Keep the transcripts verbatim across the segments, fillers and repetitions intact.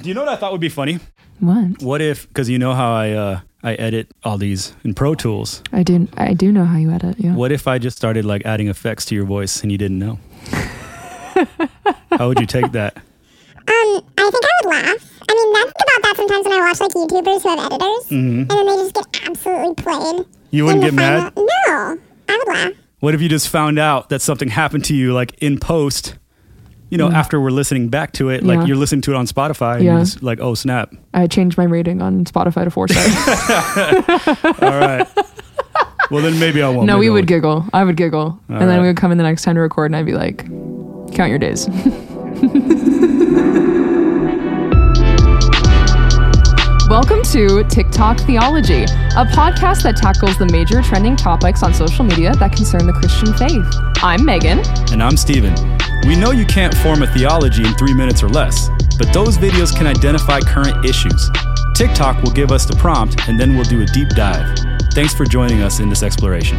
Do you know what I thought would be funny? What? What if, because you know how I uh, I edit all these in Pro Tools. I do. I do know how you edit. Yeah. What if I just started like adding effects to your voice and you didn't know? How would you take that? Um, I think I would laugh. I mean, that's about that sometimes when I watch like YouTubers who have editors, Mm-hmm. and then they just get absolutely played. You wouldn't in get the mad? final- No, I would laugh. What if you just found out that something happened to you like in post? You know, Mm. after we're listening back to it, like Yeah. you're listening to it on Spotify, and Yeah. you're just like, oh snap! I changed my rating on Spotify to four stars. All right. Well, then maybe I won't. No, Maybe we I would won't. giggle. I would giggle, and then right. we would come in the next time to record, and I'd be like, "Count your days." Welcome to TikTok Theology, a podcast that tackles the major trending topics on social media that concern the Christian faith. I'm Megan. And I'm Steven. We know you can't form a theology in three minutes or less, but those videos can identify current issues. TikTok will give us the prompt, and then we'll do a deep dive. Thanks for joining us in this exploration.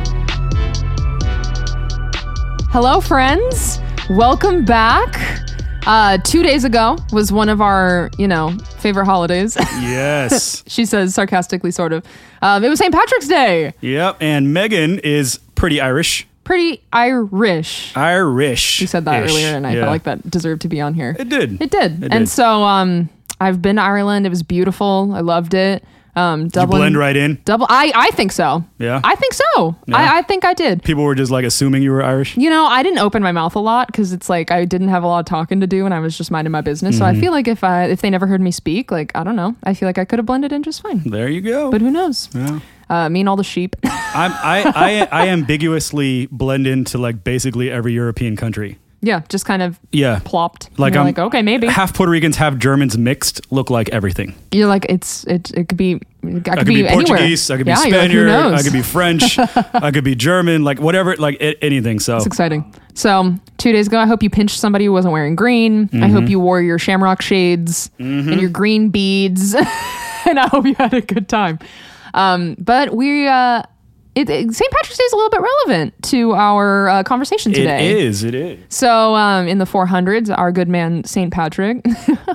Hello, friends. Welcome back. Uh, two days ago was one of our, you know, favorite holidays. Yes. She says sarcastically, sort of. Um, it was Saint Patrick's Day. Yep. And Megan is pretty Irish. Pretty Irish. Irish. You said that earlier, and I yeah. felt like that deserved to be on here. It did. It did. It and did. so um, I've been to Ireland. It was beautiful. I loved it. Um, You Dublin, blend right in. Double. I, I think so. Yeah? I think so. Yeah. I, I think I did. People were just like assuming you were Irish. You know, I didn't open my mouth a lot because it's like I didn't have a lot of talking to do and I was just minding my business. So I feel like if I if they never heard me speak, like, I don't know, I feel like I could have blended in just fine. There you go. But who knows? yeah. Uh, me and all the sheep. I'm, I, I, I ambiguously blend into like basically every European country. Yeah, just kind of Yeah. plopped. Like Like, You're I'm like, okay, maybe. half Puerto Ricans, half Germans mixed, look like everything. You're like, it's it. It could be. I could, I could be, be, anywhere. Portuguese, I could be Yeah, you're like, who Spaniard, knows? I could be French, I could be German, like whatever, like a- anything. So It's exciting. So two days ago, I hope you pinched somebody who wasn't wearing green. I Mm-hmm. hope you wore your shamrock shades and your green beads, and I hope you had a good time. Um, but we, uh, it, it, Saint Patrick's Day is a little bit relevant to our uh, conversation today. it is, it is. So um, in the four hundreds, our good man Saint Patrick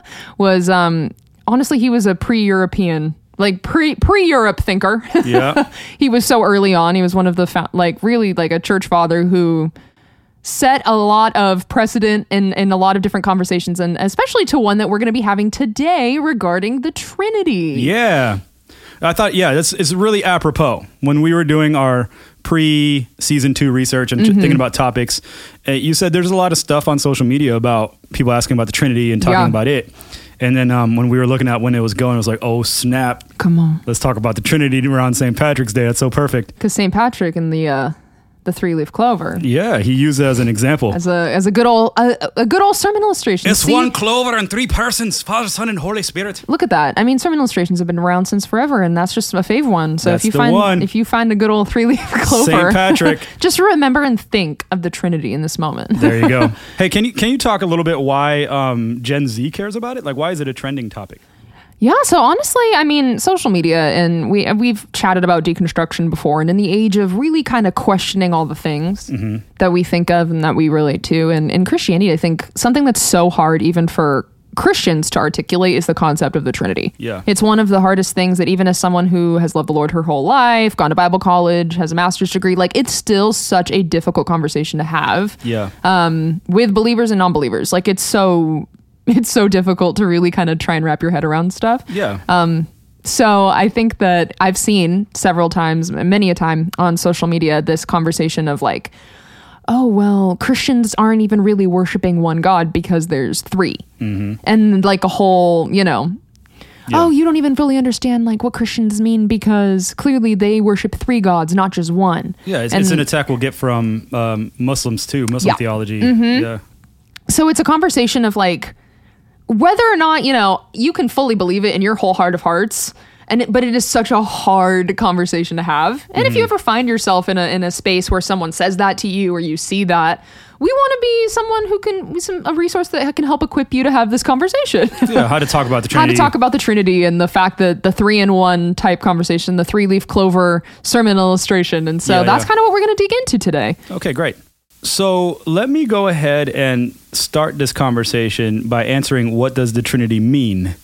was um, honestly he was a pre-European. Like pre pre Europe thinker. Yeah. He was so early on. He was one of the fa- like really like a church father who set a lot of precedent in, in a lot of different conversations, and especially to one that we're going to be having today regarding the Trinity. Yeah. I thought, yeah, that's it's really apropos. When we were doing our pre-season two research and Mm-hmm. thinking about topics, uh, you said there's a lot of stuff on social media about people asking about the Trinity and talking Yeah. about it. And then um, when we were looking at when it was going, it was like, oh, snap. Come on, Let's talk about the Trinity around Saint Patrick's Day. That's so perfect. because Saint Patrick and the uh, the three leaf clover Yeah, he used it as an example. as a as a good old a, a good old sermon illustration. It's See? one clover and three persons, Father, Son, and Holy Spirit. Look at that. I mean, sermon illustrations have been around since forever, and that's just a fave one. So That's if you the find one. if you find a good old three leaf clover, Saint Patrick. just remember and think of the Trinity in this moment. There you go. Hey, can you can you talk a little bit why um, Gen Z cares about it? Like, why is it a trending topic? Yeah, so honestly, I mean, social media, and we we've chatted about deconstruction before, and in the age of really kind of questioning all the things Mm-hmm. that we think of and that we relate to, and in Christianity, I think something that's so hard even for Christians to articulate is the concept of the Trinity. Yeah. It's one of the hardest things that even as someone who has loved the Lord her whole life, gone to Bible college, has a master's degree, like it's still such a difficult conversation to have Yeah. um, with believers and non-believers. Like it's so it's so difficult to really kind of try and wrap your head around stuff. yeah. Um, so I think that I've seen several times, many a time on social media, this conversation of like, oh, well, Christians aren't even really worshiping one God because there's three. Mm-hmm. And like a whole, you know, Yeah. oh, you don't even fully understand like what Christians mean because clearly they worship three gods, not just one. Yeah, it's, And it's an attack we'll get from um, Muslims too, Muslim Yeah. Mm-hmm. theology. Yeah. So it's a conversation of like whether or not, you know, you can fully believe it in your whole heart of hearts. And it, but it is such a hard conversation to have. And if you ever find yourself in a in a space where someone says that to you or you see that, we want to be someone who can be some a resource that can help equip you to have this conversation. Yeah, how to talk about the How Trinity. to talk about the Trinity and the fact that the three in one type conversation, the three leaf clover sermon illustration. And so Yeah, that's yeah. kind of what we're going to dig into today. Okay, great. So let me go ahead and start this conversation by answering what does the Trinity mean?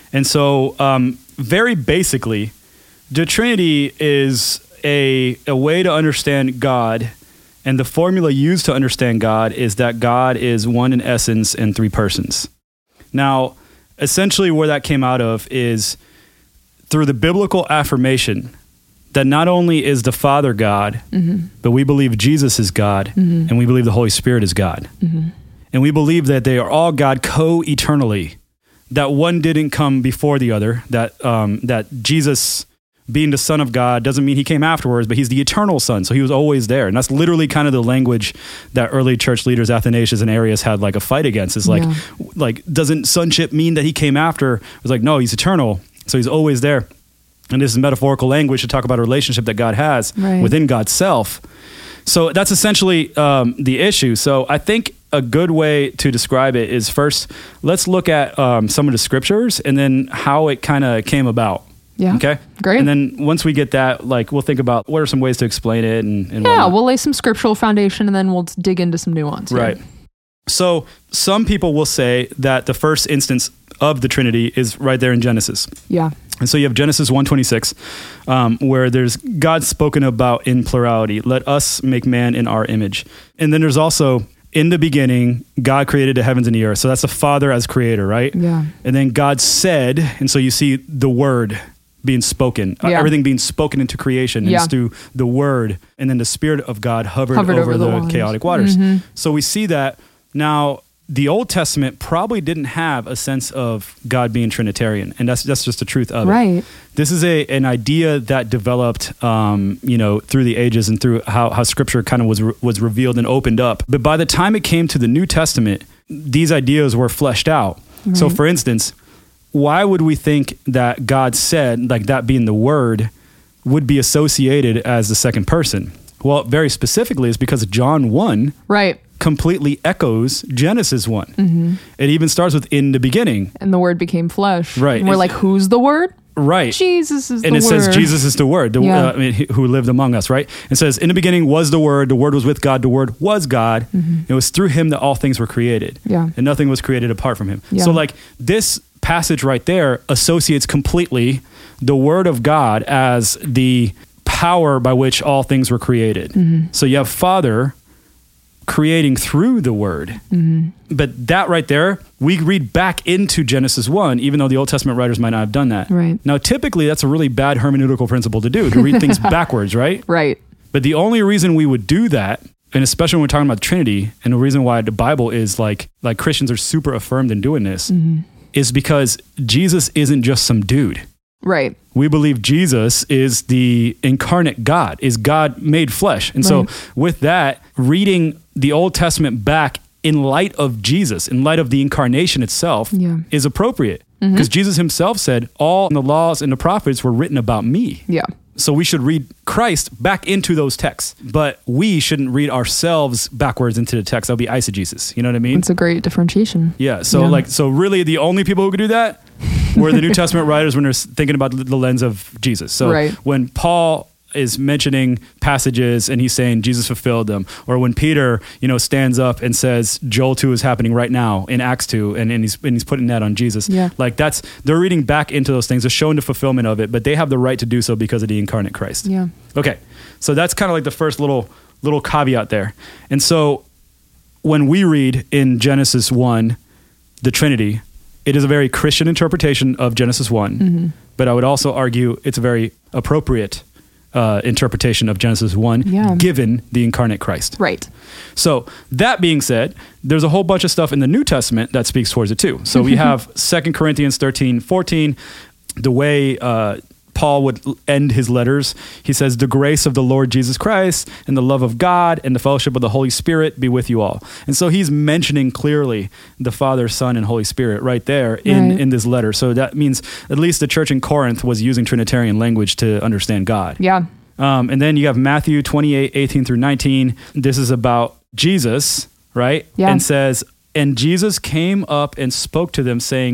And so um, very basically, the Trinity is a, a way to understand God, and the formula used to understand God is that God is one in essence and three persons. Now, essentially where that came out of is through the biblical affirmation that not only is the Father God, mm-hmm. but we believe Jesus is God, mm-hmm. and we believe the Holy Spirit is God. Mm-hmm. And we believe that they are all God co-eternally, that one didn't come before the other, that um, that Jesus being the Son of God doesn't mean he came afterwards, but he's the eternal Son, so he was always there. And that's literally kind of the language that early church leaders, Athanasius and Arius, had like a fight against. Is like, yeah. like doesn't sonship mean that he came after? It was like, no, he's eternal, so he's always there. And this is metaphorical language to talk about a relationship that God has right. within God's self. So that's essentially um, the issue. So I think a good way to describe it is first, let's look at um, some of the scriptures and then how it kind of came about. Yeah. Okay. Great. And then once we get that, like, we'll think about what are some ways to explain it and, and yeah, whatnot. We'll lay some scriptural foundation and then we'll dig into some nuance. Right. Here. So some people will say that the first instance of the Trinity is right there in Genesis. Yeah. And so you have Genesis one twenty-six, um, where there's God spoken about in plurality. Let us make man in our image. And then there's also, in the beginning, God created the heavens and the earth. So that's the Father as creator, right? Yeah. And then God said, and so you see the word being spoken, yeah. uh, everything being spoken into creation. And yeah. it's through the word. And then the Spirit of God hovered, hovered over, over the, the waters. chaotic waters. Mm-hmm. So we see that now. The Old Testament probably didn't have a sense of God being Trinitarian, and that's that's just the truth of right. it. This is a an idea that developed, um, you know, through the ages and through how, how Scripture kind of was re- was revealed and opened up. But by the time it came to the New Testament, these ideas were fleshed out. Right. So, for instance, why would we think that God said, like that being the Word, would be associated as the second person? Well, very specifically, it's because John one. Right. completely echoes Genesis one. Mm-hmm. It even starts with in the beginning. And the Word became flesh. Right. And we're like, who's the Word? Right. Jesus is and the Word. And it says Jesus is the Word, the, yeah. uh, I mean, who lived among us, right? It says, in the beginning was the Word, the Word was with God, the Word was God. Mm-hmm. It was through him that all things were created. Yeah. And nothing was created apart from him. Yeah. So like this passage right there associates completely the Word of God as the power by which all things were created. Mm-hmm. So you have Father creating through the Word. Mm-hmm. But that right there, we read back into Genesis one, even though the Old Testament writers might not have done that. Right. Now, typically, that's a really bad hermeneutical principle to do, to read things backwards, right? Right. But the only reason we would do that, and especially when we're talking about the Trinity, and the reason why the Bible is like, like Christians are super affirmed in doing this, mm-hmm. is because Jesus isn't just some dude. Right. We believe Jesus is the incarnate God, is God made flesh. And right. so with that, reading the Old Testament back in light of Jesus, in light of the incarnation itself, yeah. is appropriate. Because mm-hmm. Jesus himself said, all the laws and the prophets were written about me. Yeah. So we should read Christ back into those texts, but we shouldn't read ourselves backwards into the text. That'll be eisegesis. You know what I mean? It's a great differentiation. Yeah. So yeah. like, so really the only people who could do that were the New Testament writers when they're thinking about the lens of Jesus. So right. when Paul is mentioning passages and he's saying Jesus fulfilled them, or when Peter, you know, stands up and says Joel two is happening right now in Acts two, and, and he's and he's putting that on Jesus. Yeah. Like that's, they're reading back into those things, they're showing the fulfillment of it, but they have the right to do so because of the incarnate Christ. Yeah. Okay. So that's kind of like the first little little caveat there. And so when we read in Genesis one, the Trinity, it is a very Christian interpretation of Genesis one, mm-hmm. but I would also argue it's a very appropriate uh, interpretation of Genesis one, yeah. given the incarnate Christ. Right. So that being said, there's a whole bunch of stuff in the New Testament that speaks towards it too. So we have Second Corinthians thirteen, fourteen, the way uh, Paul would end his letters. He says, the grace of the Lord Jesus Christ and the love of God and the fellowship of the Holy Spirit be with you all. And so he's mentioning clearly the Father, Son, and Holy Spirit right there in, right. in this letter. So that means at least the church in Corinth was using Trinitarian language to understand God. Yeah. Um, and then you have Matthew twenty-eight, eighteen through nineteen. This is about Jesus, right? Yeah. And says, and Jesus came up and spoke to them saying,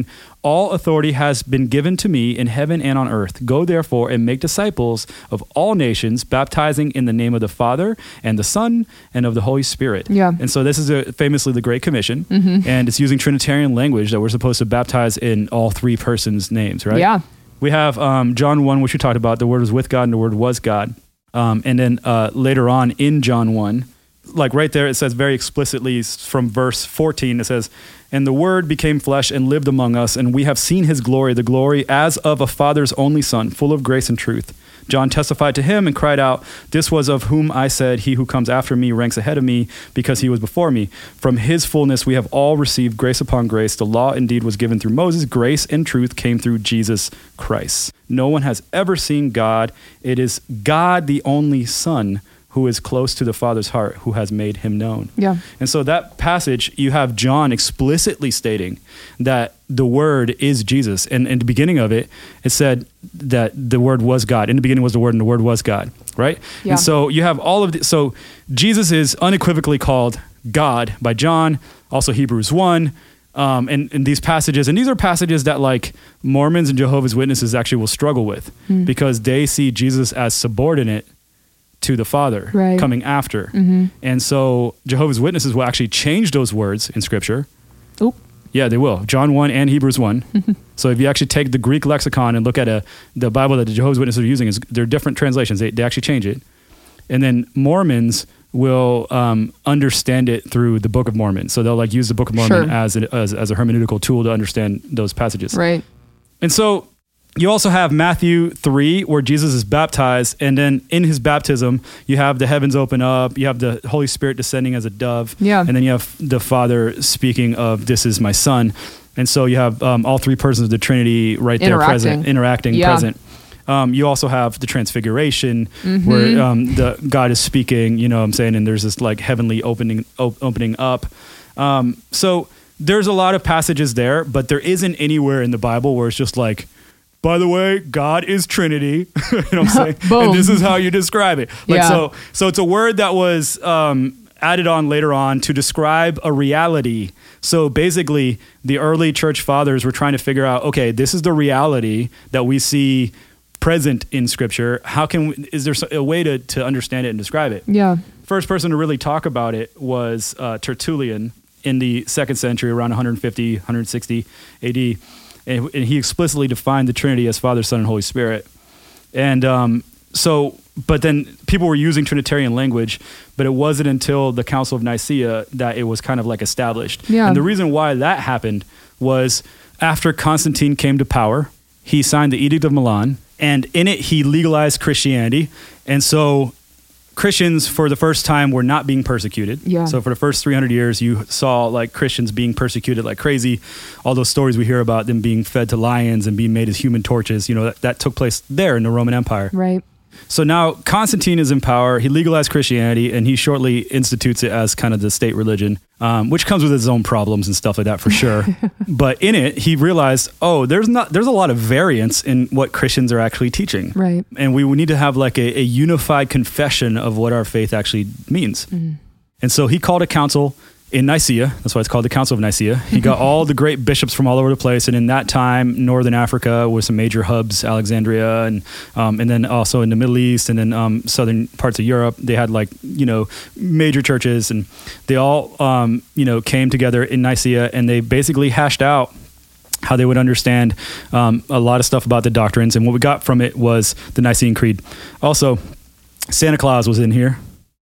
all authority has been given to me in heaven and on earth. Go therefore and make disciples of all nations, baptizing in the name of the Father and the Son and of the Holy Spirit. Yeah. And so this is a, famously the Great Commission, Mm-hmm. and it's using Trinitarian language that we're supposed to baptize in all three persons' names, right? Yeah. We have um, John one, which we talked about. The Word was with God and the Word was God. Um, and then uh, later on in John one, like right there, it says very explicitly from verse fourteen, it says, and the Word became flesh and lived among us, and we have seen his glory, the glory as of a Father's only Son, full of grace and truth. John testified to him and cried out, this was of whom I said, he who comes after me ranks ahead of me because he was before me. From his fullness we have all received grace upon grace. The law indeed was given through Moses. Grace and truth came through Jesus Christ. No one has ever seen God. It is God, the only Son, who is close to the Father's heart, who has made him known. Yeah. And so that passage, you have John explicitly stating that the Word is Jesus. And in the beginning of it, it said that the Word was God. In the beginning was the Word, and the Word was God, right? Yeah. And so you have all of the, so Jesus is unequivocally called God by John, also Hebrews one, um, and, and these passages. And these are passages that like Mormons and Jehovah's Witnesses actually will struggle with Mm. because they see Jesus as subordinate to the Father, Right. coming after. Mm-hmm. And so Jehovah's Witnesses will actually change those words in Scripture. Oop. Yeah, they will. John one and Hebrews one. So if you actually take the Greek lexicon and look at a the Bible that the Jehovah's Witnesses are using, is they're different translations. They, they actually change it. And then Mormons will um, understand it through the Book of Mormon. So they'll like use the Book of Mormon Sure. as, a, as as a hermeneutical tool to understand those passages. Right. And so you also have Matthew three, where Jesus is baptized, and then in his baptism, you have the heavens open up, you have the Holy Spirit descending as a dove, Yeah. and then you have the Father speaking of, this is my Son. And so you have um, all three persons of the Trinity right there Interacting. present, interacting, Yeah. present. Um, you also have the Transfiguration, Mm-hmm. where um, the God is speaking, you know what I'm saying, and there's this like heavenly opening op- opening up. Um, so there's a lot of passages there, but there isn't anywhere in the Bible where it's just like, by the way, God is Trinity. You know what I'm saying? Boom. And this is how you describe it. Like Yeah. so so it's a word that was um, added on later on to describe a reality. So basically, the early church fathers were trying to figure out, okay, this is the reality that we see present in Scripture. How can we, is there a way to, to understand it and describe it? Yeah. First person to really talk about it was uh, Tertullian in the second century, around one fifty, one sixty A D. And, and he explicitly defined the Trinity as Father, Son, and Holy Spirit. And um, so, but then people were using Trinitarian language, but it wasn't until the Council of Nicaea that it was kind of like established. Yeah. And the reason why that happened was after Constantine came to power, he signed the Edict of Milan, and in it he legalized Christianity. And so Christians, for the first time, were not being persecuted. Yeah. So for the first three hundred years, you saw like Christians being persecuted like crazy. All those stories we hear about them being fed to lions and being made as human torches, you know, that, that took place there in the Roman Empire. Right. So now Constantine is in power. He legalized Christianity, and he shortly institutes it as kind of the state religion, um, which comes with its own problems and stuff like that for sure. But in it, he realized, oh, there's not there's a lot of variance in what Christians are actually teaching, Right. and we need to have like a, a unified confession of what our faith actually means. Mm-hmm. And so he called a council in Nicaea. That's why it's called the Council of Nicaea. He got all the great bishops from all over the place. And in that time, Northern Africa was some major hubs, Alexandria, and um, and then also in the Middle East, and then um, southern parts of Europe, they had like, you know, major churches, and they all, um, you know, came together in Nicaea, and they basically hashed out how they would understand um, a lot of stuff about the doctrines. And what we got from it was the Nicene Creed. Also, Santa Claus was in here.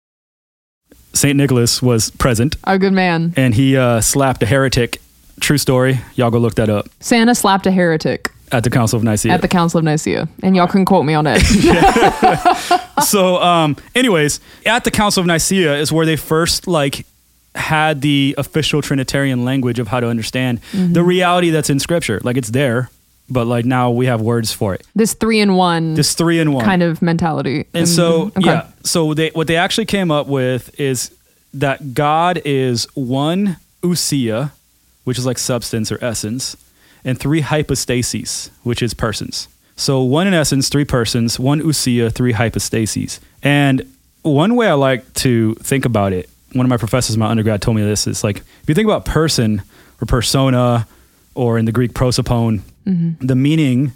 Saint Nicholas was present, A good man. and he uh, slapped a heretic. True story. Y'all go look that up Santa slapped a heretic at the Council of Nicaea. at the Council of Nicaea. And y'all can quote me on it. So, um, anyways, at the Council of Nicaea is where they first like had the official Trinitarian language of how to understand the reality that's in Scripture. Like it's there, but like now we have words for it. This three in one This three in one kind of mentality. And so, Mhm. Okay. yeah, so they what they actually came up with is that God is one ousia, which is like substance or essence, and three hypostases, which is persons. So one in essence, three persons, one ousia, three hypostases. And one way I like to think about it, one of my professors in my undergrad told me this, is like, if you think about person or persona or in the Greek prosopone, Mm-hmm. the meaning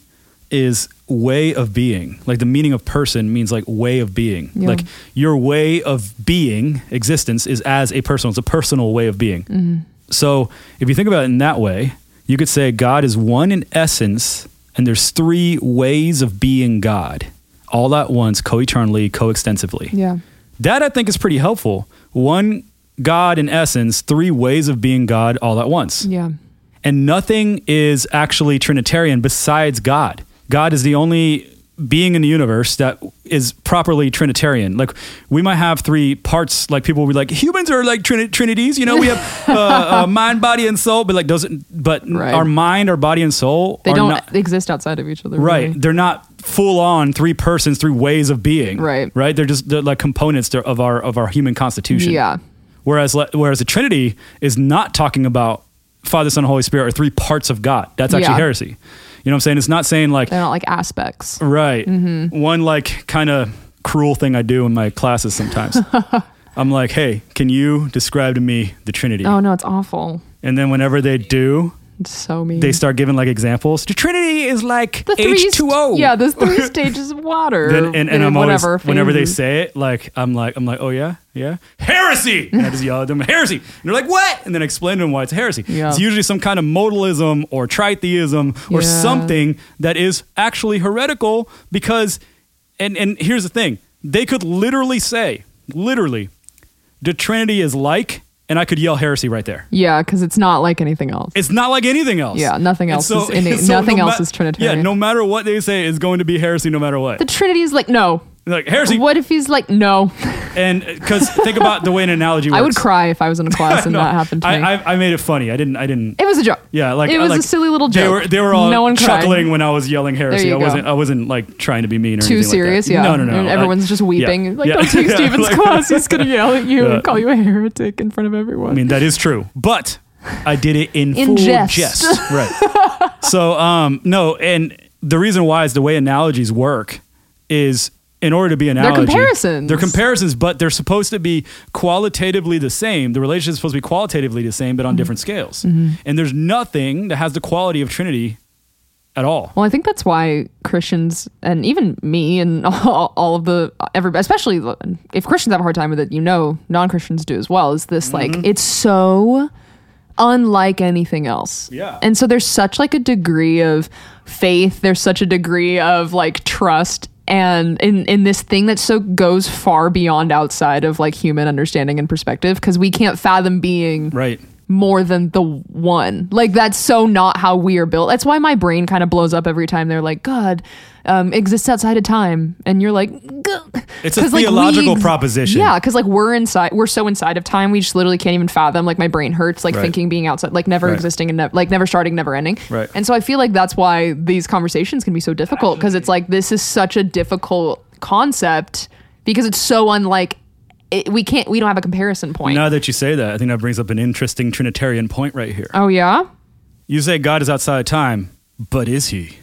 is way of being. Like the meaning of person means like way of being. Yeah. Like your way of being, existence, is as a person. It's a personal way of being. Mm-hmm. So if you think about it in that way, you could say God is one in essence, and there's three ways of being God, all at once, co-eternally, co-extensively. Yeah. That I think is pretty helpful. One God in essence, three ways of being God all at once. Yeah. And nothing is actually Trinitarian besides God. God is the only being in the universe that is properly Trinitarian. Like we might have three parts, like people will be like, humans are like trin- trinities, you know, we have uh, uh, mind, body, and soul, but like doesn't, but Right. our mind, our body, and soul They are don't not, exist outside of each other. right. Really. They're not full on three persons, three ways of being. Right. Right. They're just they're like components of our, of our human constitution. Yeah. Whereas, whereas the Trinity is not talking about Father, Son, and Holy Spirit are three parts of God. That's actually Yeah. heresy. You know what I'm saying? It's not saying like, They're not like aspects. right. Mm-hmm. One like kind of cruel thing I do in my classes sometimes. I'm like, hey, can you describe to me the Trinity? Oh no, it's awful. And then whenever they do, It's so mean. they start giving like examples. The Trinity is like the three H two O. Yeah, there's three stages of water. Then, and, and I'm whatever always, whenever they phases. say it, like I'm like I'm like, oh yeah, yeah, heresy. And I just yell at them, heresy. And they're like, what? And then I explain to them why it's heresy. Yeah. It's usually some kind of modalism or tritheism or Yeah. something that is actually heretical because, and and here's the thing, they could literally say, literally, the Trinity is like, and I could yell heresy right there. Yeah, because it's not like anything else. It's not like anything else. Yeah, nothing And else is any- nothing else is Trinitarian. Yeah, no matter what they say, it's going to be heresy no matter what. The Trinity is like no. Like heresy. What if he's like no? And because think about the way an analogy works. I would cry if I was in a class and No, that happened to me. I, I, I made it funny. I didn't. I didn't. it was a joke. Yeah, like it was like, a silly little They joke. were they were all no one cried. chuckling when I was yelling heresy. you I go. wasn't. I wasn't like trying to be mean or Too anything serious, like that. yeah. No, no, no. And everyone's Like, just weeping. yeah, Like, yeah. don't take Yeah, Steven's like- class. He's gonna yell at you Yeah. and call you a heretic in front of everyone. I mean, that is true, but I did it in, In full jest. jest. Right. So, um, no, and the reason why is the way analogies work is in order to be an analogy. comparisons. They're comparisons, but they're supposed to be qualitatively the same. The relationship is supposed to be qualitatively the same, but on different scales. Mm-hmm. And there's nothing that has the quality of Trinity at all. Well, I think that's why Christians and even me and all, all of the everybody, especially if Christians have a hard time with it, you know, non-Christians do as well. Is this like it's so unlike anything else? Yeah. And so there's such like a degree of faith. There's such a degree of like trust. And in, in this thing that so goes far beyond outside of like human understanding and perspective, because we can't fathom being Right. more than the one. Like that's so not how we are built. That's why my brain kind of blows up every time they're like, God um, exists outside of time, and you're like, "Gah." It's a 'Cause, like, we theological ex- proposition. Yeah, because like we're inside, we're so inside of time, we just literally can't even fathom. Like my brain hurts, like Right. thinking being outside, like never Right. existing and ne- like never starting, never ending. Right. And so I feel like that's why these conversations can be so difficult, because it's like this is such a difficult concept because it's so unlike. It, we can't. We don't have a comparison point. Now that you say that, I think that brings up an interesting Trinitarian point right here. Oh yeah. You say God is outside of time, but is he?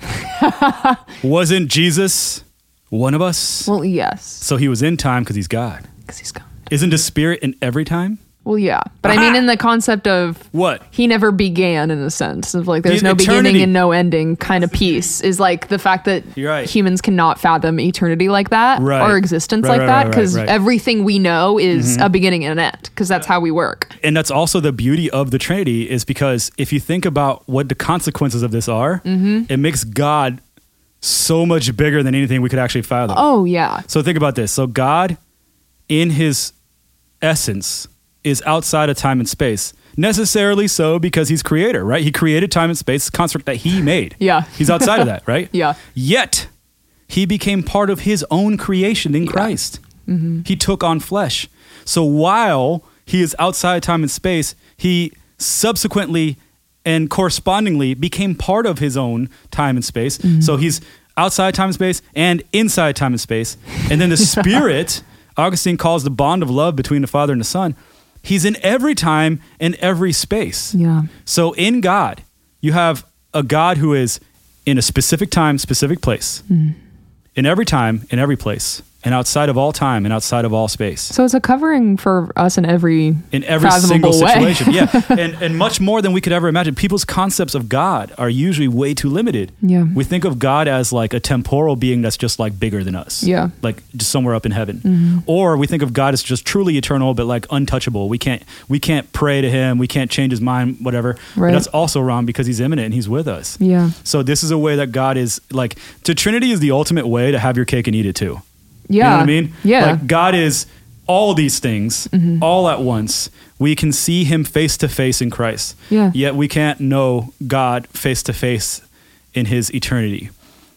Wasn't Jesus one of us? Well, yes, So he was in time because he's God. because he's gone. Isn't the Spirit in every time? Well, yeah, but I mean, in the concept of What? he never began, in a sense of like there's The no eternity. beginning and no ending kind of piece, is like the fact that You're right. humans cannot fathom eternity like that Right. or existence Right, like right, that, right, right, because right. everything we know is a beginning and an end, because that's how we work. And that's also the beauty of the Trinity, is because if you think about what the consequences of this are, Mm-hmm. it makes God so much bigger than anything we could actually fathom. Oh yeah, So think about this. So God, in his essence, is outside of time and space. Necessarily so because he's creator, right? He created time and space, construct that he made. Yeah. He's outside of that, right? Yeah. Yet, he became part of his own creation in Christ. Mm-hmm. He took on flesh. So while he is outside time and space, he subsequently and correspondingly became part of his own time and space. Mm-hmm. So he's outside time and space and inside time and space. And then the Spirit, Augustine calls the bond of love between the Father and the Son. He's in every time and every space. yeah, So in God, you have a God who is in a specific time, specific place. In every time, in every place, and outside of all time and outside of all space. So it's a covering for us in every in every single fathomable way. situation. Yeah. And and much more than we could ever imagine. People's concepts of God are usually way too limited. Yeah. We think of God as like a temporal being that's just like bigger than us. Yeah. Like just somewhere up in heaven. Mm-hmm. Or we think of God as just truly eternal, but like untouchable. We can't we can't pray to him. We can't change his mind, whatever. Right. But that's also wrong because he's immanent and he's with us. Yeah. So this is a way that God is like, the Trinity is the ultimate way to have your cake and eat it too. Yeah. You know what I mean? Yeah. Like God is all these things Mm-hmm. all at once. We can see him face to face in Christ. Yeah. Yet we can't know God face to face in his eternity.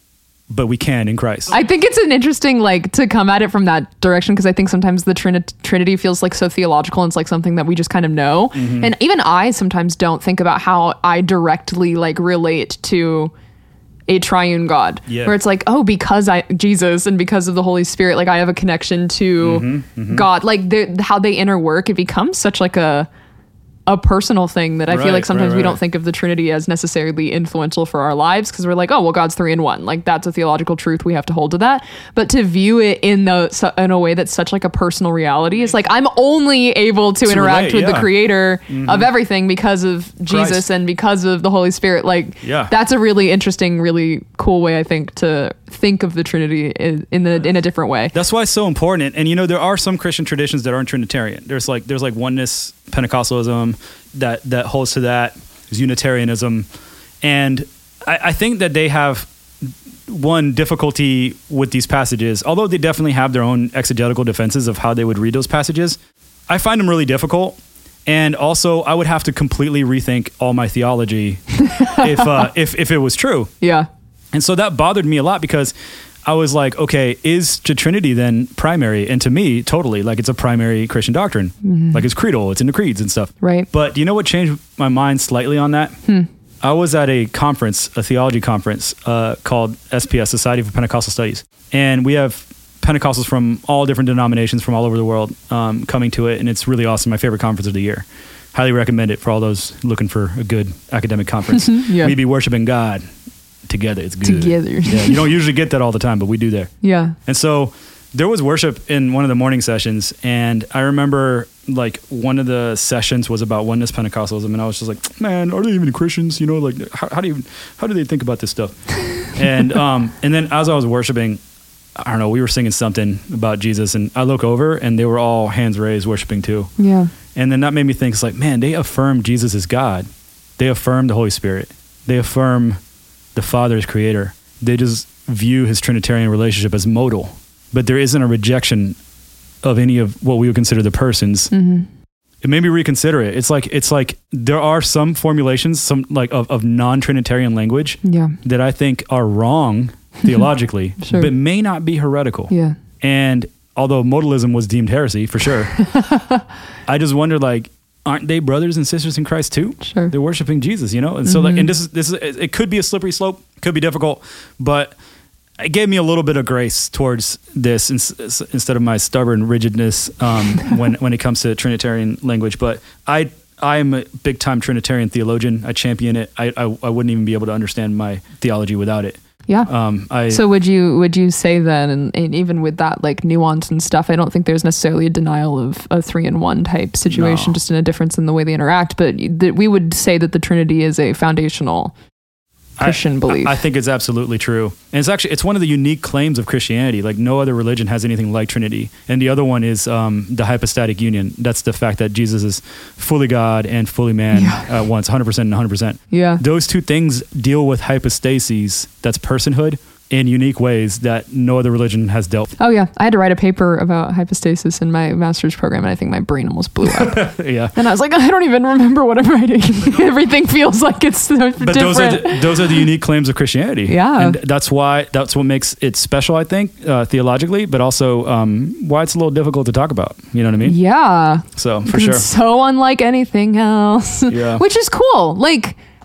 But we can in Christ. I think it's an interesting, like, to come at it from that direction, because I think sometimes the Trini- Trinity feels like so theological and it's like something that we just kind of know. Mm-hmm. And even I sometimes don't think about how I directly like relate to a triune God, Yeah. where it's like, oh, because I Jesus and because of the Holy Spirit, like I have a connection to Mm-hmm, mm-hmm. God. Like the, how they interwork, it becomes such like a a personal thing that I feel Right, like sometimes right, we right. don't think of the Trinity as necessarily influential for our lives, because we're like, oh, well, God's three in one. Like that's a theological truth. We have to hold to that. But to view it in the so- in a way that's such like a personal reality, it's like I'm only able to, To interact relate, with the yeah. creator of everything because of Jesus Christ. and because of the Holy Spirit. Like Yeah. that's a really interesting, really cool way, I think, to think of the Trinity in, in the in a different way. That's why it's so important. And you know, there are some Christian traditions that aren't Trinitarian. There's like there's like oneness Pentecostalism that that holds to that. There's Unitarianism, and I, I think that they have one difficulty with these passages. Although they definitely have their own exegetical defenses of how they would read those passages, I find them really difficult. And also, I would have to completely rethink all my theology if uh, if if it was true. Yeah. And so that bothered me a lot because I was like, okay, is the Trinity then primary? And to me, totally, like it's a primary Christian doctrine. Mm-hmm. Like it's creedal, it's in the creeds and stuff. Right. But do you know what changed my mind slightly on that? Hmm. I was at a conference, a theology conference uh, called S P S, Society for Pentecostal Studies. And we have Pentecostals from all different denominations from all over the world um, coming to it. And it's really awesome. My favorite conference of the year. Highly recommend it for all those looking for a good academic conference. Yeah. We be worshiping God together. It's good. Together. Yeah, you don't usually get that all the time, but we do there. Yeah. And so there was worship in one of the morning sessions, and I remember like one of the sessions was about oneness Pentecostalism, and I was just like, man, are they even Christians? You know, like how, how do you how do they think about this stuff? and um and then as I was worshiping, I don't know, we were singing something about Jesus, and I look over and they were all hands raised worshiping too. Yeah. And then that made me think, it's like, man, they affirm Jesus is God. They affirm the Holy Spirit. They affirm the Father as creator. They just view his Trinitarian relationship as modal. But there isn't a rejection of any of what we would consider the persons. Mm-hmm. It made me reconsider it. It's like it's like there are some formulations, some like of, of non-Trinitarian language Yeah. that I think are wrong theologically, Sure. but may not be heretical. Yeah. And although modalism was deemed heresy for sure, I just wonder, like, aren't they brothers and sisters in Christ too? Sure. They're worshiping Jesus, you know? And so, like, and this is, this is, it could be a slippery slope, could be difficult, but it gave me a little bit of grace towards this ins- instead of my stubborn rigidness um, when, when it comes to Trinitarian language. But I, I'm a big time Trinitarian theologian. I champion it. I, I, I wouldn't even be able to understand my theology without it. Yeah. Um, I, So would you would you say then, and, and even with that like nuance and stuff, I don't think there's necessarily a denial of a three in one type situation, No. just in a difference in the way they interact. But that we would say that the Trinity is a foundational Christian I, belief. I, I think it's absolutely true. And it's actually, it's one of the unique claims of Christianity. Like no other religion has anything like Trinity. And the other one is um, the hypostatic union. That's the fact that Jesus is fully God and fully man Yeah. at once, one hundred percent and one hundred percent. yeah. Those two things deal with hypostases, that's personhood, in unique ways that no other religion has dealt with. Oh yeah. I had to write a paper about hypostasis in my master's program, and I think my brain almost blew up. Yeah. And I was like, I don't even remember what I'm writing. Everything feels like it's so But different. those are the, those are the unique claims of Christianity. Yeah. And that's why, that's what makes it special, I think, uh, theologically, but also um, why it's a little difficult to talk about. You know what I mean? yeah. So for 'Cause sure. It's so unlike anything else. Yeah. Which is cool. Like,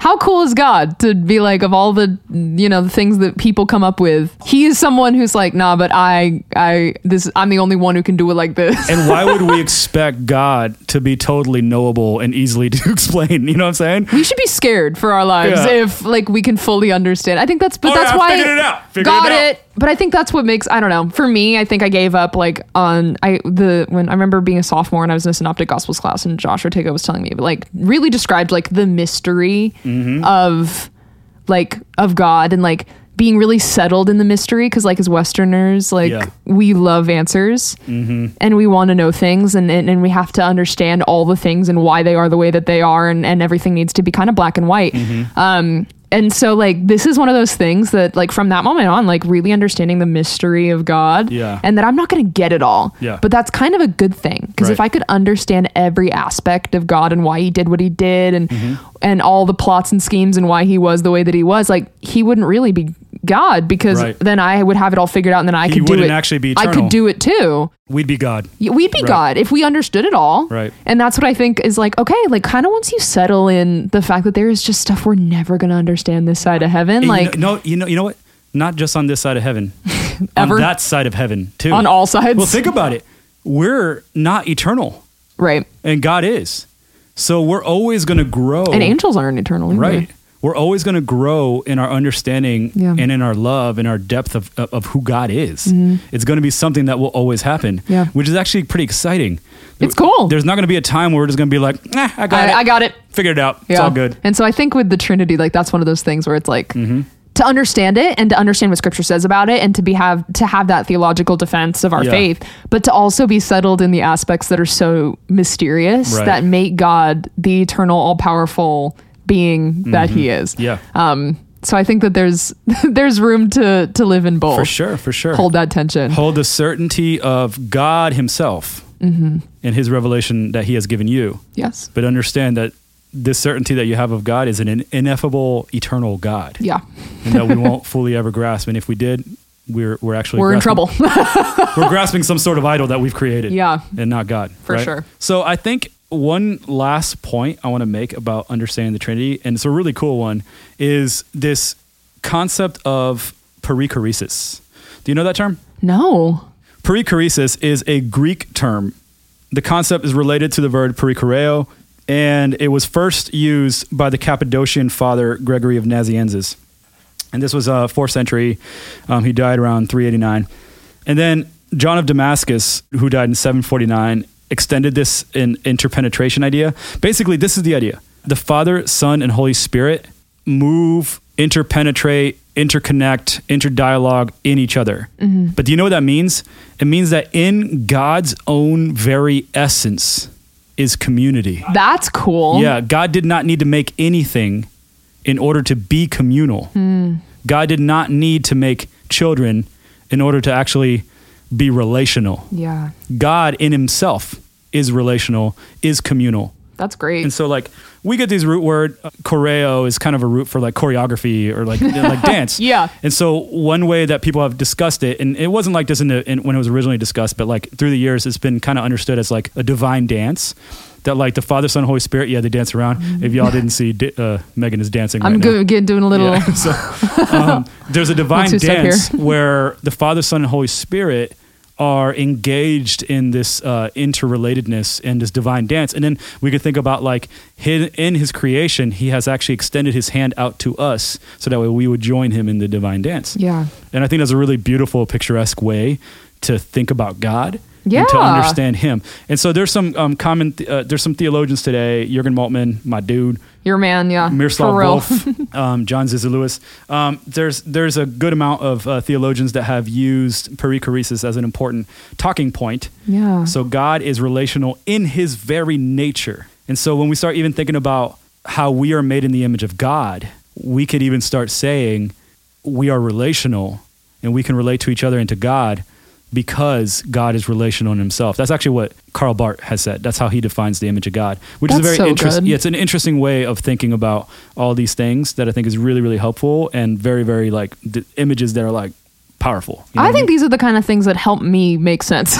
How cool is God to be like, of all the, you know, the things that people come up with, he is someone who's like, nah, but I, I, this, I'm the only one who can do it like this. And why would we expect God to be totally knowable and easily to explain? You know what I'm saying? We should be scared for our lives Yeah. if like we can fully understand. I think that's, but Oh, that's yeah, why figured it out. Figured got it out. it. But I think that's what makes, I don't know. For me, I think I gave up like on I the when I remember being a sophomore and I was in a synoptic gospels class and Josh Ortega was telling me, but like really described like the mystery Mm-hmm. of like of God and like being really settled in the mystery, because like as Westerners, like Yeah. we love answers Mm-hmm. and we want to know things, and, and and we have to understand all the things and why they are the way that they are, and, and everything needs to be kind of black and white. Mm-hmm. Um, and so like this is one of those things that like from that moment on, like really understanding the mystery of God, Yeah. and that I'm not going to get it all, Yeah. but that's kind of a good thing, because if Right. I could understand every aspect of God and why he did what he did, and Mm-hmm. and all the plots and schemes and why he was the way that he was, like he wouldn't really be God, because Right. then I would have it all figured out, and then I He could do wouldn't it. actually be I eternal. could do it too. We'd be God. Yeah, we'd be Right. God if we understood it all. Right. And that's what I think is like, okay, like kind of once you settle in the fact that there is just stuff we're never going to understand this side of heaven, You like know, no, you know, you know what? Not just on this side of heaven, Ever? on that side of heaven too. on all sides. Well, think about it. We're not eternal, right. and God is. So we're always going to grow. And angels aren't eternal either. Right. We're always going to grow in our understanding Yeah. and in our love and our depth of, of, of who God is. It's going to be something that will always happen, Mm-hmm. Yeah. which is actually pretty exciting. It's cool. There's not going to be a time where we're just going to be like, eh, I got I, it. I got it. Figured it out. It's Yeah. all good. And so I think with the Trinity, like that's one of those things where it's like Mm-hmm. to understand it and to understand what Scripture says about it, and to be have to have that theological defense of our Yeah. faith, but to also be settled in the aspects that are so mysterious Right. that make God the eternal, all powerful being that He is. Yeah. Um. So I think that there's there's room to to live in both. For sure. For sure. Hold that tension. Hold the certainty of God himself Mm-hmm. and his revelation that he has given you. Yes. But understand that this certainty that you have of God is an in- ineffable, eternal God. Yeah. And that we won't fully ever grasp. And if we did, we're we're actually We're in grasping- trouble. we're grasping some sort of idol that we've created. Yeah. And not God. For right? sure. So I think one last point I want to make about understanding the Trinity, and it's a really cool one, is this concept of perichoresis. Do you know that term? No. Perichoresis is a Greek term. The concept is related to the verb perichoreo, and it was first used by the Cappadocian father Gregory of Nazianzus. And this was uh, fourth century. Um, he died around three eighty-nine. And then John of Damascus, who died in seven forty-nine, extended this in interpenetration idea. Basically, this is the idea. The Father, Son, and Holy Spirit move, interpenetrate, interconnect, interdialogue in each other. But do you know what that means? It means that in God's own very essence is community. That's cool. Yeah, God did not need to make anything in order to be communal. God did not need to make children in order to actually be relational. Yeah. God in himself is relational, is communal. That's great. And so like we get these root word, uh, choreo is kind of a root for like choreography or like you know, like dance. Yeah. And so one way that people have discussed it, and it wasn't like this in, the, in when it was originally discussed, but like through the years, it's been kind of understood as like a divine dance. That like the Father, Son, Holy Spirit, yeah, they dance around. If y'all didn't see, uh, Megan is dancing right I'm now. good, good doing a little. Yeah. So um, there's a divine One, two step dance here. where the Father, Son, and Holy Spirit are engaged in this uh, interrelatedness and this divine dance. And then we could think about like his, in his creation, he has actually extended his hand out to us so that way we would join him in the divine dance. Yeah. And I think that's a really beautiful, picturesque way to think about God. Yeah. And to understand him. And so there's some um, common, th- uh, there's some theologians today, Jürgen Moltmann, my dude, Your man, yeah. Miroslav For real. Volf, um, John Ziza Lewis. Um, there's there's a good amount of uh, theologians that have used perichoresis as an important talking point. Yeah. So God is relational in his very nature. And so when we start even thinking about how we are made in the image of God, we could even start saying we are relational and we can relate to each other and to God because God is relational in himself. That's actually what Karl Barth has said. That's how he defines the image of God, which That's is a very so interesting. good. Yeah, it's an interesting way of thinking about all these things that I think is really, really helpful and very, very like d- images that are like powerful. You know I what think these are the kind of things that help me make sense.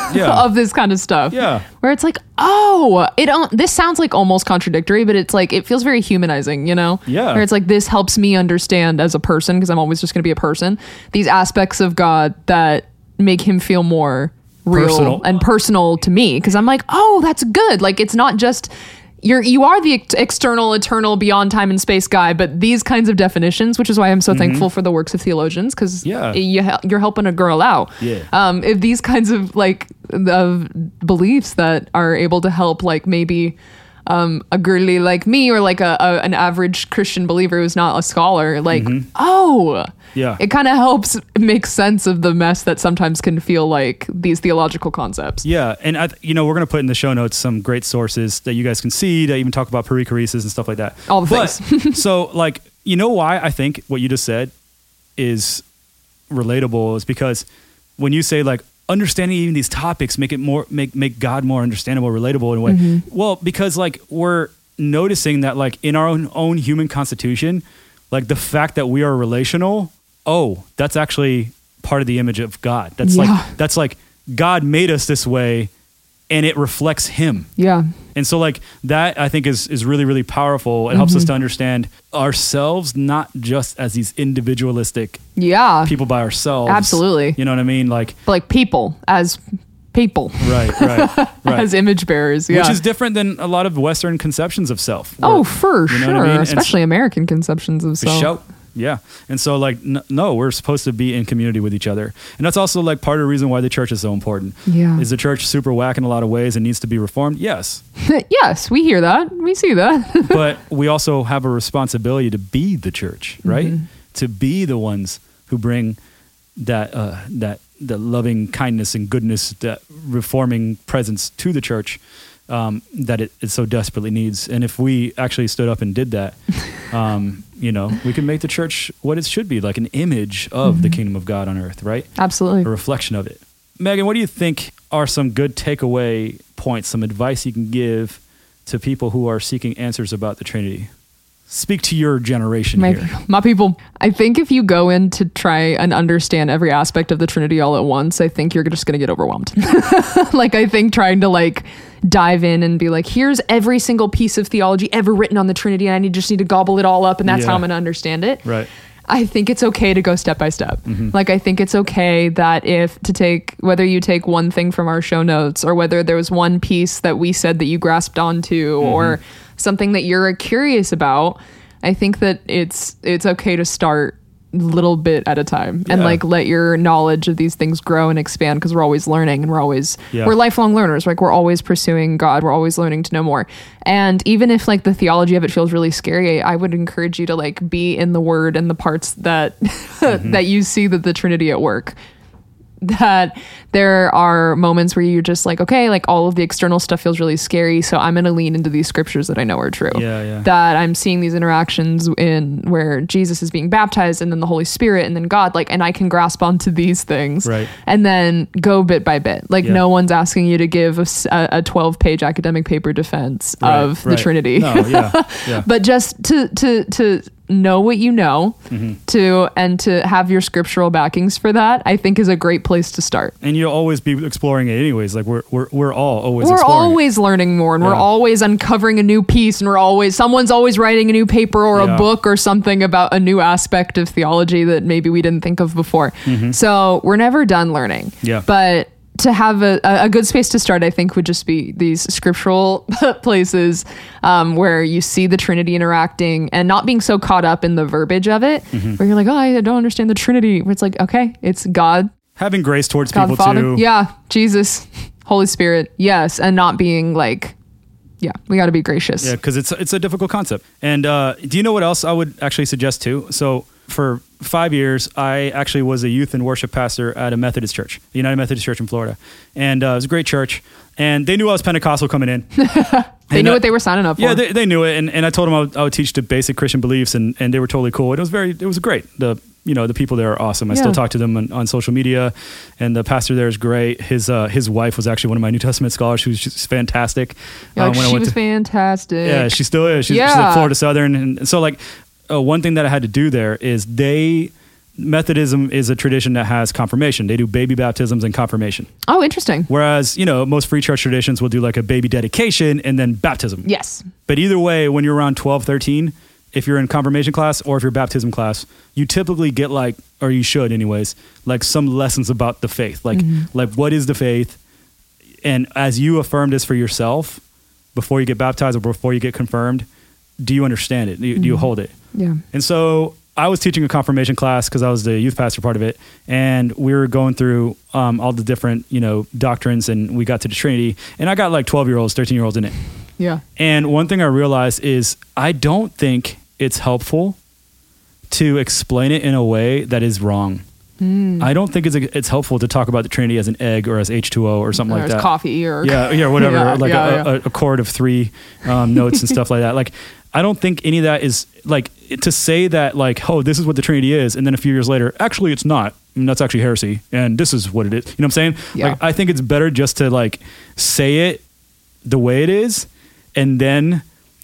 Yeah. of this kind of stuff. Yeah. Where it's like, oh, it don't, this sounds like almost contradictory, but it's like, it feels very humanizing, you know? Yeah. Where it's like, this helps me understand as a person, because I'm always just going to be a person, these aspects of God that make him feel more real Personal. and personal to me. Because I'm like, oh, that's good. Like, it's not just... You're, you are the ex- external, eternal, beyond time and space guy, but these kinds of definitions, which is why I'm so thankful for the works of theologians, because Yeah. you hel- you're helping a girl out. Yeah. Um, if these kinds of like of beliefs that are able to help, like maybe um, a girly like me, or like a, a an average Christian believer who's not a scholar, like oh, Yeah. it kind of helps make sense of the mess that sometimes can feel like these theological concepts. Yeah, and I, th- you know, we're gonna put in the show notes some great sources that you guys can see that even talk about perichoresis and stuff like that. All the But, things. So, like, you know why I think what you just said is relatable is because when you say like understanding even these topics make it more make make God more understandable, relatable in a way. Mm-hmm. Well, because like we're noticing that like in our own, own human constitution, like the fact that we are relational, oh, that's actually part of the image of God. That's Yeah. like that's like God made us this way and it reflects him. Yeah. And so like that I think is is really, really powerful. It helps us to understand ourselves not just as these individualistic Yeah. people by ourselves. Absolutely. You know what I mean? Like But like people as people. right, right, right. As image bearers. Yeah. Which is different than a lot of Western conceptions of self. oh, where- for you know sure. what I mean? And Especially American conceptions of For self. sure. Yeah. And so like, n- no, we're supposed to be in community with each other. And that's also like part of the reason why the church is so important. Yeah. Is the church super whack in a lot of ways and needs to be reformed? Yes. Yes, we hear that. We see that. But we also have a responsibility to be the church, right? Mm-hmm. To be the ones who bring that, uh, that, the loving kindness and goodness, that reforming presence to the church um, that it, it so desperately needs. And if we actually stood up and did that, um, you know, we can make the church what it should be, like an image of Mm-hmm. the kingdom of God on earth, right? Absolutely. A reflection of it. Megan, what do you think are some good takeaway points, some advice you can give to people who are seeking answers about the Trinity? Speak to your generation My, here. my people, I think if you go in to try and understand every aspect of the Trinity all at once, I think you're just going to get overwhelmed. Like, I think trying to like dive in and be like, here's every single piece of theology ever written on the Trinity, and I need, just need to gobble it all up, and that's Yeah. how I'm going to understand it. Right. I think it's okay to go step by step. Like, I think it's okay that if to take, whether you take one thing from our show notes, or whether there was one piece that we said that you grasped onto, or something that you're curious about, I think that it's it's okay to start little bit at a time and Yeah. like let your knowledge of these things grow and expand, because we're always learning and we're always Yeah. we're lifelong learners. Like, we're always pursuing God, we're always learning to know more. And even if like the theology of it feels really scary, I would encourage you to like be in the word and the parts that that you see that the Trinity at work. That there are moments where you're just like, okay, like all of the external stuff feels really scary, so I'm going to lean into these scriptures that I know are true. Yeah, yeah. That I'm seeing these interactions in where Jesus is being baptized, and then the Holy Spirit, and then God, like, and I can grasp onto these things, Right. and then go bit by bit. Like, Yeah. no one's asking you to give a, a twelve page academic paper defense Right, of the right. Trinity. No, yeah, yeah. But just to to to know what you know, Mm-hmm. to and to have your scriptural backings for that, I think is a great place to start. And you'll always be exploring it anyways. Like we're we're we're all always We're exploring it. always learning more, and we're Yeah. always uncovering a new piece, and we're always someone's always writing a new paper or Yeah. a book or something about a new aspect of theology that maybe we didn't think of before. So we're never done learning. Mm-hmm. Yeah. But to have a, a good space to start, I think, would just be these scriptural places um, where you see the Trinity interacting and not being so caught up in the verbiage of it, Mm-hmm. where you're like, oh, I don't understand the Trinity. Where it's like, okay, it's God, Having grace towards God people the Father. too. Yeah, Jesus, Holy Spirit. Yes. And not being like, yeah, we got to be gracious. Yeah, because it's it's a difficult concept. And uh, do you know what else I would actually suggest too? So for five years, I actually was a youth and worship pastor at a Methodist church, the United Methodist Church in Florida, and uh, it was a great church. And they knew I was Pentecostal coming in. They And, knew uh, what they were signing up for. Yeah, they, they knew it, and, and I told them I would, I would teach the basic Christian beliefs, and, and they were totally cool. It was very, it was great. The you know the people there are awesome. I Yeah. still talk to them on, on social media, and the pastor there is great. His uh, his wife was actually one of my New Testament scholars. She was just fantastic. You're uh, like, when I she went was to- fantastic. yeah, she still is. She's, she's Yeah. at Florida Southern, and so like uh, one thing that I had to do there is they Methodism is a tradition that has confirmation. They do baby baptisms and confirmation. Oh, interesting. Whereas, you know, most free church traditions will do like a baby dedication and then baptism. Yes. But either way, when you're around twelve, thirteen, if you're in confirmation class or if you're baptism class, you typically get like, or you should anyways, like some lessons about the faith. Like, mm-hmm. like what is the faith? And as you affirm this for yourself before you get baptized or before you get confirmed, do you understand it? Do you, mm-hmm. do you hold it? Yeah. And so I was teaching a confirmation class because I was the youth pastor part of it. And we were going through um, all the different, you know, doctrines, and we got to the Trinity, and I got like twelve year olds, thirteen year olds in it. Yeah. And one thing I realized is I don't think it's helpful to explain it in a way that is wrong. Mm. I don't think it's it's helpful to talk about the Trinity as an egg or as H two O or something or like as that. Coffee or yeah, yeah, whatever. yeah, like yeah, a, yeah. A, a chord of three um, notes and stuff like that. Like, I don't think any of that is like to say that like, oh, this is what the Trinity is, and then a few years later, actually, it's not. I mean, that's actually heresy, and this is what it is. You know what I'm saying? Yeah. Like, I think it's better just to like say it the way it is, and then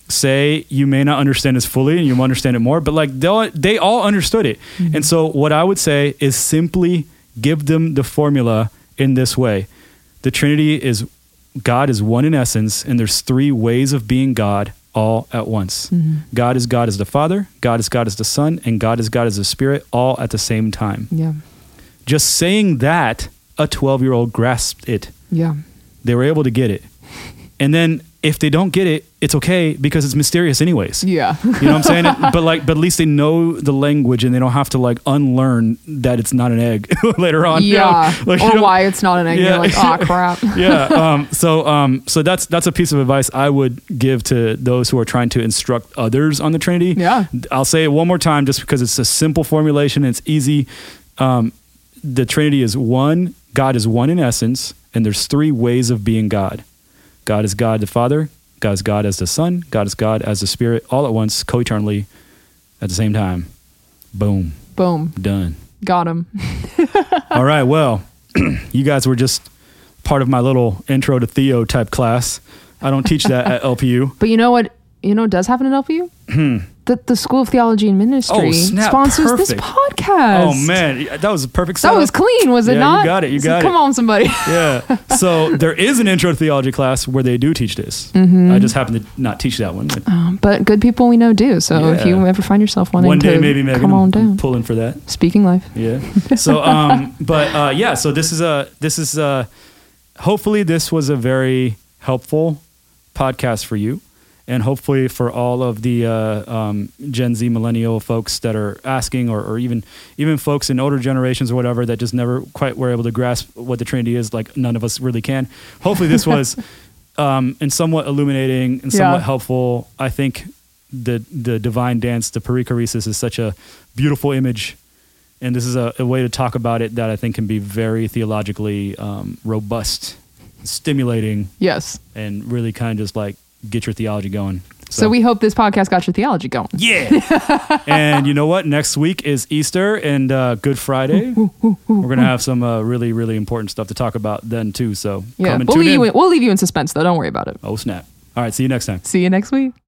say you may not understand this fully and you will understand it more, but like they they all understood it. Mm-hmm. And so what I would say is simply give them the formula in this way. The Trinity is God is one in essence, and there's three ways of being God all at once. Mm-hmm. God is God as the Father, God is God as the Son, and God is God as the Spirit, all at the same time. Yeah. Just saying that, a twelve-year-old grasped it. Yeah. They were able to get it. And then if they don't get it, it's okay because it's mysterious anyways. Yeah. You know what I'm saying? But like, but at least they know the language and they don't have to like unlearn that it's not an egg later on. Yeah. You know? Like, or you know, why it's not an egg. Yeah. You're like, oh crap. yeah. Um, so, um, so that's, that's a piece of advice I would give to those who are trying to instruct others on the Trinity. Yeah. I'll say it one more time just because it's a simple formulation and it's easy. Um, the Trinity is one, God is one in essence, and there's three ways of being God. God is God the Father, God is God as the Son, God is God as the Spirit, all at once, co-eternally, at the same time. Boom. Boom. Done. Got him. All right, well, you guys were just part of my little intro to Theo type class. I don't teach that at L P U. But you know what? You know what does happen at L P U? Hmm. The, the School of Theology and Ministry Oh, snap. sponsors Perfect. this podcast. Oh, man. That was a perfect That setup. was clean, was it Yeah, not? you got it. You So got come it. on, somebody. Yeah. So there is an intro to theology class where they do teach this. Mm-hmm. I just happen to not teach that one. But Um, but good people we know do. So Yeah. if you ever find yourself wanting one day, to maybe, maybe come I'm on down. pulling for that. Speaking life. Yeah. So, um, but uh, yeah. So this is a this is a. Hopefully, this was a very helpful podcast for you, and hopefully for all of the uh, um, Gen Z millennial folks that are asking, or, or even even folks in older generations or whatever that just never quite were able to grasp what the Trinity is. Like none of us really can. Hopefully, this was um, and somewhat illuminating and somewhat Yeah. helpful. I think the the divine dance, the perichoresis, is such a beautiful image. And this is a, a way to talk about it that I think can be very theologically um, robust, stimulating, Yes. and really kind of just like get your theology going. So we hope this podcast got your theology going. Yeah. And you know what? Next week is Easter and uh, Good Friday. We're going to have some uh, really, really important stuff to talk about then too. So Yeah. come and We'll tune leave, in. you in, we'll leave you in suspense though. Don't worry about it. Oh, snap. All right. See you next time. See you next week.